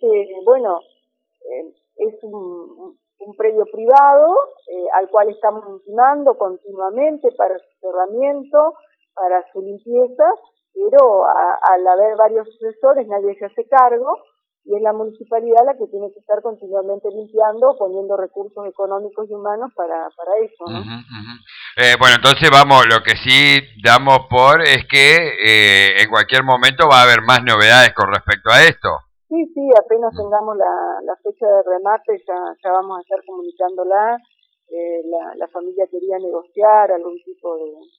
bueno, es un predio privado al cual estamos intimando continuamente para su cerramiento, para su limpieza, pero al haber varios sucesores nadie se hace cargo, y es la municipalidad la que tiene que estar continuamente limpiando, poniendo recursos económicos y humanos para eso, ¿no? Bueno, entonces vamos, lo que sí damos por es que en cualquier momento va a haber más novedades con respecto a esto. Sí, apenas tengamos la fecha de remate ya vamos a estar comunicándola. La familia quería negociar algún tipo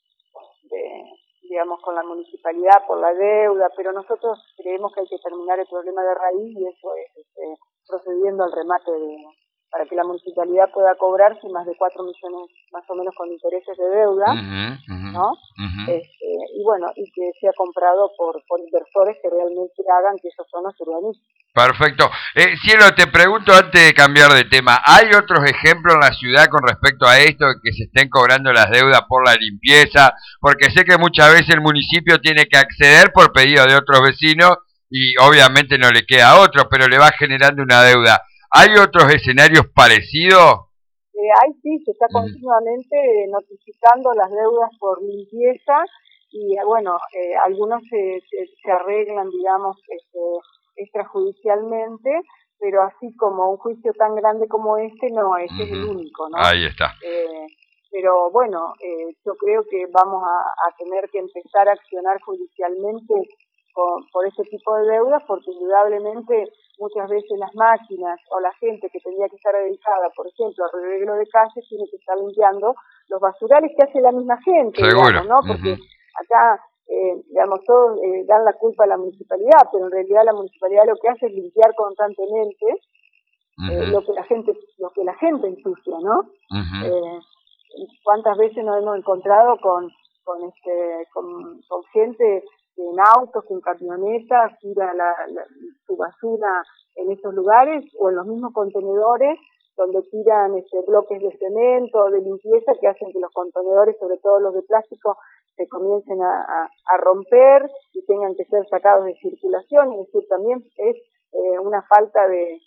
digamos, con la municipalidad por la deuda, pero nosotros creemos que hay que terminar el problema de raíz, y eso es procediendo al remate para que la municipalidad pueda cobrarse más de 4 millones más o menos con intereses de deuda, ¿no? Y bueno, y que sea comprado por inversores que realmente hagan que esos zonas se urbanicen. Perfecto. Cielo, te pregunto antes de cambiar de tema, ¿hay otros ejemplos en la ciudad con respecto a esto, que se estén cobrando las deudas por la limpieza? Porque sé que muchas veces el municipio tiene que acceder por pedido de otros vecinos y obviamente no le queda otro, pero le va generando una deuda. ¿Hay otros escenarios parecidos? Sí, se está continuamente notificando las deudas por limpieza, y bueno, algunos se arreglan, digamos, extrajudicialmente, pero así como un juicio tan grande como este, no, este es el único, ¿no? Ahí está. Pero bueno, yo creo que vamos a tener que empezar a accionar judicialmente por ese tipo de deudas, porque indudablemente muchas veces las máquinas o la gente que tendría que estar dedicada, por ejemplo, al arreglo de calles, tiene que estar limpiando los basurales que hace la misma gente, seguro, digamos, ¿no? Porque acá, digamos, todos dan la culpa a la municipalidad, pero en realidad la municipalidad lo que hace es limpiar constantemente lo que la gente ensucia, ¿no? ¿Cuántas veces nos hemos encontrado con gente en autos, con camionetas, tira su basura en esos lugares, o en los mismos contenedores donde tiran bloques de cemento, de limpieza, que hacen que los contenedores, sobre todo los de plástico, se comiencen a romper y tengan que ser sacados de circulación? Es decir, también es una falta de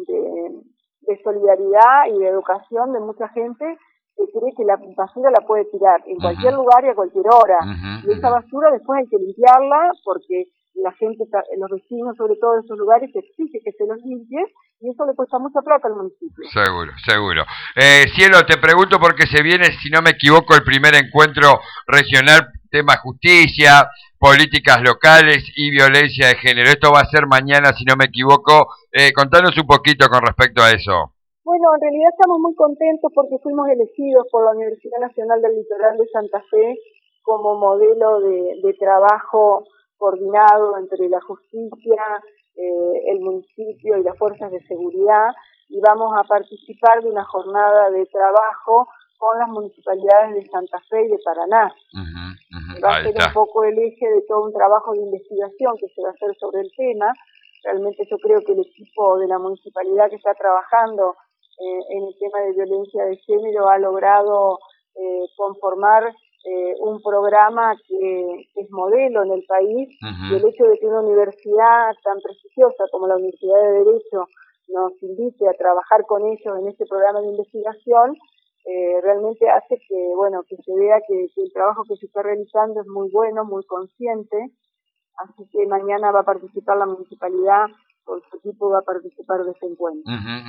solidaridad y de educación de mucha gente que cree que la basura la puede tirar en cualquier lugar y a cualquier hora. Y esa basura después hay que limpiarla, porque la gente, los vecinos sobre todo de esos lugares, exigen que se los limpie, y eso le cuesta mucha plata al municipio. Seguro. Cielo, te pregunto porque se viene, si no me equivoco, el primer encuentro regional, tema justicia, políticas locales y violencia de género. Esto va a ser mañana, si no me equivoco. Contanos un poquito con respecto a eso. Bueno, en realidad estamos muy contentos porque fuimos elegidos por la Universidad Nacional del Litoral de Santa Fe como modelo de trabajo coordinado entre la justicia, el municipio y las fuerzas de seguridad, y vamos a participar de una jornada de trabajo con las municipalidades de Santa Fe y de Paraná. Va a ser un poco el eje de todo un trabajo de investigación que se va a hacer sobre el tema. Realmente yo creo que el equipo de la municipalidad que está trabajando en el tema de violencia de género ha logrado conformar un programa que es modelo en el país, y el hecho de que una universidad tan prestigiosa como la Universidad de Derecho nos invite a trabajar con ellos en este programa de investigación, realmente hace que se vea que el trabajo que se está realizando es muy bueno, muy consciente. Así que mañana va a participar la municipalidad, con su equipo va a participar de este encuentro.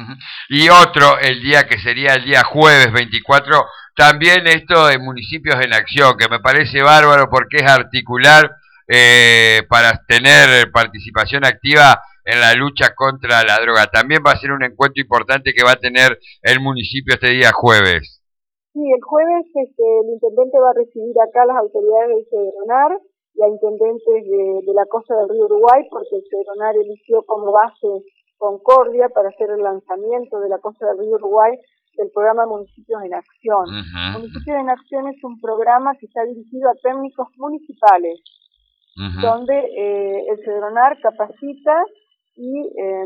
Y otro, el día que sería el día jueves 24, también esto de Municipios en Acción, que me parece bárbaro porque es articular para tener participación activa en la lucha contra la droga. También va a ser un encuentro importante que va a tener el municipio este día jueves. Sí, el jueves el intendente va a recibir acá a las autoridades del Cedronar y a intendentes de la costa del río Uruguay, porque el Cedronar eligió como base Concordia para hacer el lanzamiento de la costa del río Uruguay del programa Municipios en Acción. Municipios en Acción es un programa que está dirigido a técnicos municipales, donde el Cedronar capacita y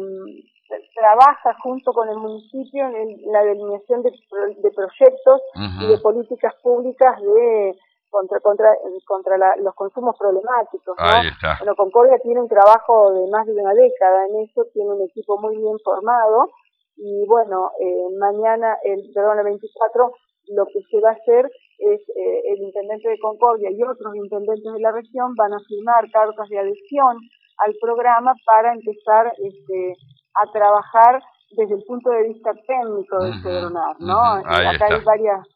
trabaja junto con el municipio en la delineación de proyectos y de políticas públicas de los consumos problemáticos, ¿no? Ahí está. Bueno, Concordia tiene un trabajo de más de una década en eso, tiene un equipo muy bien formado y bueno, mañana, el 24, lo que se va a hacer es el intendente de Concordia y otros intendentes de la región van a firmar cartas de adhesión al programa para empezar a trabajar desde el punto de vista técnico del Cedronar, ¿no? Acá hay varios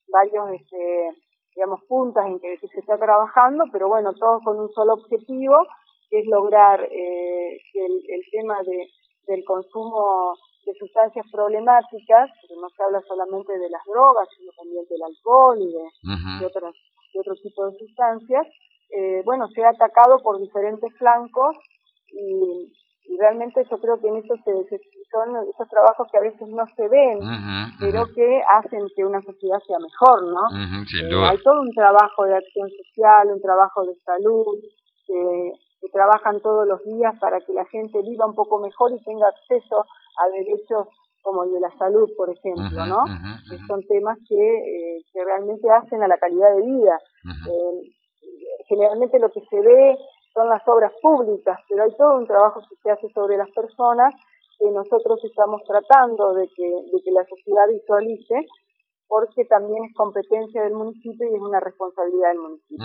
digamos, puntas en que se está trabajando, pero bueno, todos con un solo objetivo, que es lograr que el tema del consumo de sustancias problemáticas, porque no se habla solamente de las drogas, sino también del alcohol y de otro tipo de sustancias, bueno, sea atacado por diferentes flancos y realmente yo creo que en eso son esos trabajos que a veces no se ven, pero que hacen que una sociedad sea mejor, ¿no? Sin duda. Hay todo un trabajo de acción social, un trabajo de salud, que trabajan todos los días para que la gente viva un poco mejor y tenga acceso a derechos como el de la salud, por ejemplo, ¿no? Que son temas que realmente hacen a la calidad de vida. Generalmente lo que se ve son las obras públicas, pero hay todo un trabajo que se hace sobre las personas que nosotros estamos tratando de que la sociedad visualice, porque también es competencia del municipio y es una responsabilidad del municipio.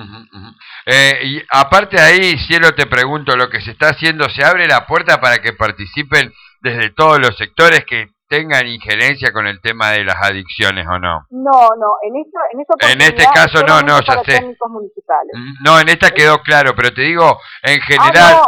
Y aparte de ahí, Cielo, te pregunto, lo que se está haciendo, ¿se abre la puerta para que participen desde todos los sectores que tengan injerencia con el tema de las adicciones o no? No, en este caso no, ya sé. Técnicos municipales. No, en esta quedó claro, pero te digo, en general...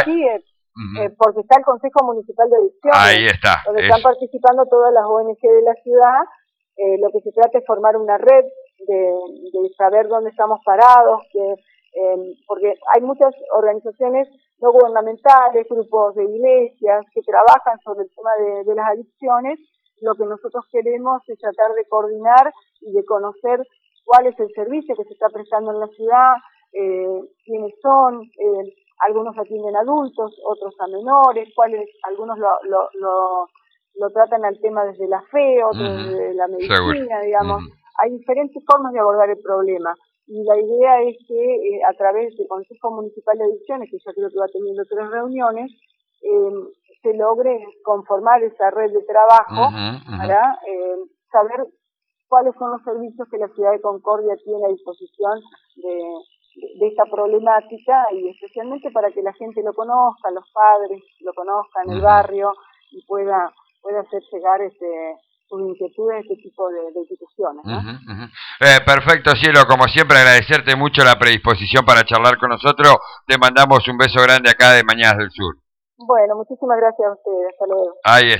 porque está el Consejo Municipal de Adicciones. Ahí está. Donde están participando todas las ONG de la ciudad. Lo que se trata es formar una red de saber dónde estamos parados, porque hay muchas organizaciones no gubernamentales, grupos de iglesias que trabajan sobre el tema de las adicciones. Lo que nosotros queremos es tratar de coordinar y de conocer cuál es el servicio que se está prestando en la ciudad, quiénes son, algunos atienden adultos, otros a menores, algunos lo tratan al tema desde la fe, otros desde la medicina, digamos. Hay diferentes formas de abordar el problema. Y la idea es que a través del Consejo Municipal de Adicciones, que yo creo que va teniendo 3 reuniones, se logre conformar esa red de trabajo para saber cuáles son los servicios que la ciudad de Concordia tiene a disposición de esta problemática, y especialmente para que la gente lo conozca, los padres lo conozcan, el barrio, y pueda hacer llegar sus inquietudes a este tipo de instituciones, ¿no? Perfecto, Cielo, como siempre agradecerte mucho la predisposición para charlar con nosotros. Te mandamos un beso grande acá de Mañanas del Sur. Bueno, muchísimas gracias a ustedes. Hasta luego. Ahí está.